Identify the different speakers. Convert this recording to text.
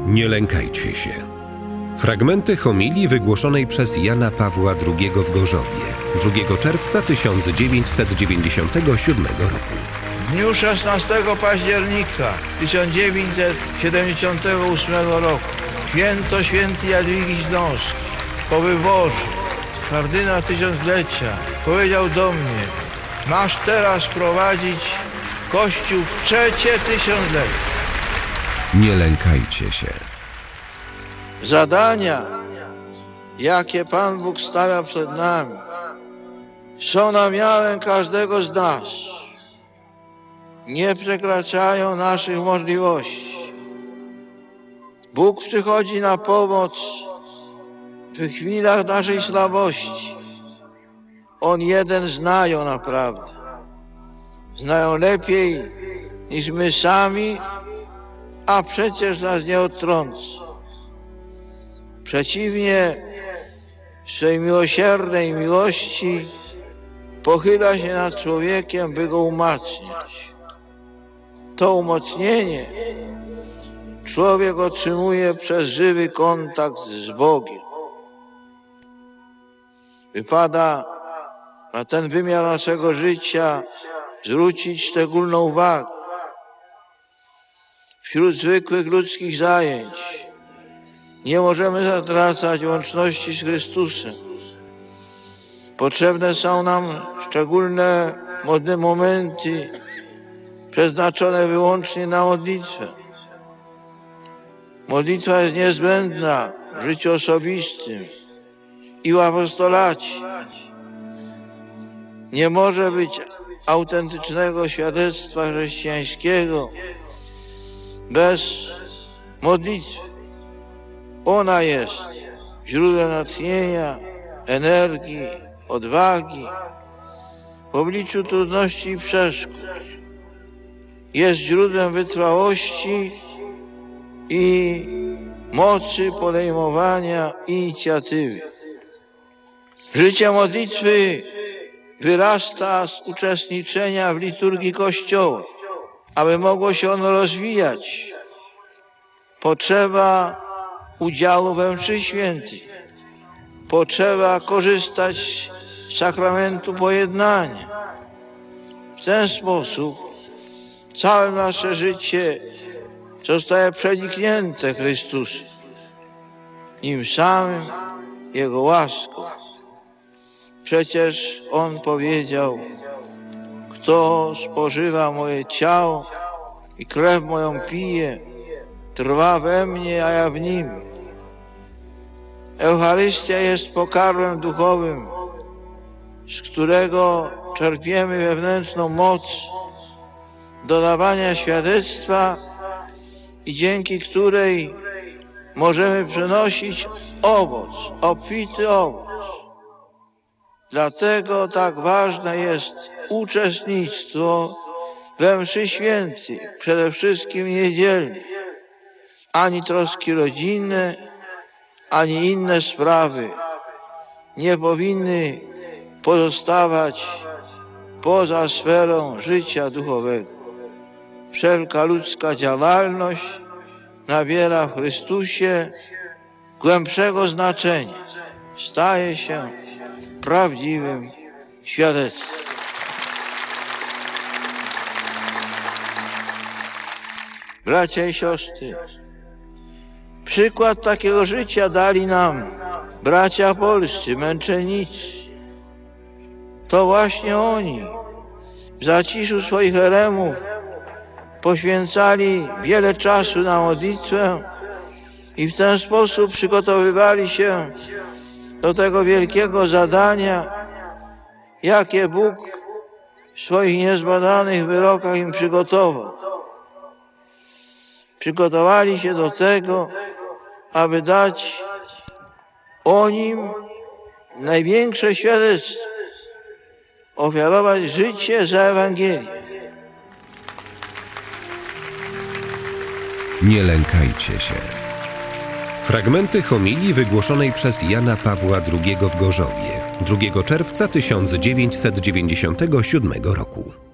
Speaker 1: Nie lękajcie się. Fragmenty homilii wygłoszonej przez Jana Pawła II w Gorzowie 2 czerwca 1997 roku.
Speaker 2: W dniu 16 października 1978 roku święto świętej Jadwigi Śląskiej po wyborze kardynał tysiąclecia powiedział do mnie: masz teraz prowadzić Kościół w trzecie tysiąclecie.
Speaker 1: Nie lękajcie się.
Speaker 2: Zadania, jakie Pan Bóg stawia przed nami, są namiarem każdego z nas. Nie przekraczają naszych możliwości. Bóg przychodzi na pomoc w chwilach naszej słabości. On jeden znają naprawdę. Znają lepiej niż my sami, a przecież nas nie odtrąca. Przeciwnie, w swej miłosiernej miłości pochyla się nad człowiekiem, by go umacniać. To umocnienie człowiek otrzymuje przez żywy kontakt z Bogiem. Wypada na ten wymiar naszego życia zwrócić szczególną uwagę. Wśród zwykłych ludzkich zajęć nie możemy zatracać łączności z Chrystusem. Potrzebne są nam szczególne momenty przeznaczone wyłącznie na modlitwę. Modlitwa jest niezbędna w życiu osobistym i w apostolacie. Nie może być autentycznego świadectwa chrześcijańskiego bez modlitwy. Ona jest źródłem natchnienia, energii, odwagi w obliczu trudności i przeszkód. Jest źródłem wytrwałości i mocy podejmowania inicjatywy. Życie modlitwy wyrasta z uczestniczenia w liturgii Kościoła. Aby mogło się ono rozwijać, potrzeba udziału we mszy świętej. Potrzeba korzystać z sakramentu pojednania. W ten sposób całe nasze życie zostaje przeniknięte Chrystusem, nim samym Jego łaską. Przecież On powiedział: kto spożywa moje ciało i krew moją pije, trwa we mnie, a ja w nim. Eucharystia jest pokarmem duchowym, z którego czerpiemy wewnętrzną moc do dawania świadectwa i dzięki której możemy przynosić owoc, obfity owoc. Dlatego tak ważne jest uczestnictwo we mszy świętej, przede wszystkim niedzielnej. Ani troski rodzinne, ani inne sprawy nie powinny pozostawać poza sferą życia duchowego. Wszelka ludzka działalność nabiera w Chrystusie głębszego znaczenia. Staje się prawdziwym świadectwem. Bracia i siostry, przykład takiego życia dali nam bracia polscy, męczennicy. To właśnie oni w zaciszu swoich eremów poświęcali wiele czasu na modlitwę i w ten sposób przygotowywali się do tego wielkiego zadania, jakie Bóg w swoich niezbadanych wyrokach im przygotował. Przygotowali się do tego, aby dać o Nim największe świadectwo, ofiarować życie za Ewangelię.
Speaker 1: Nie lękajcie się. Fragmenty homilii wygłoszonej przez Jana Pawła II w Gorzowie 2 czerwca 1997 roku.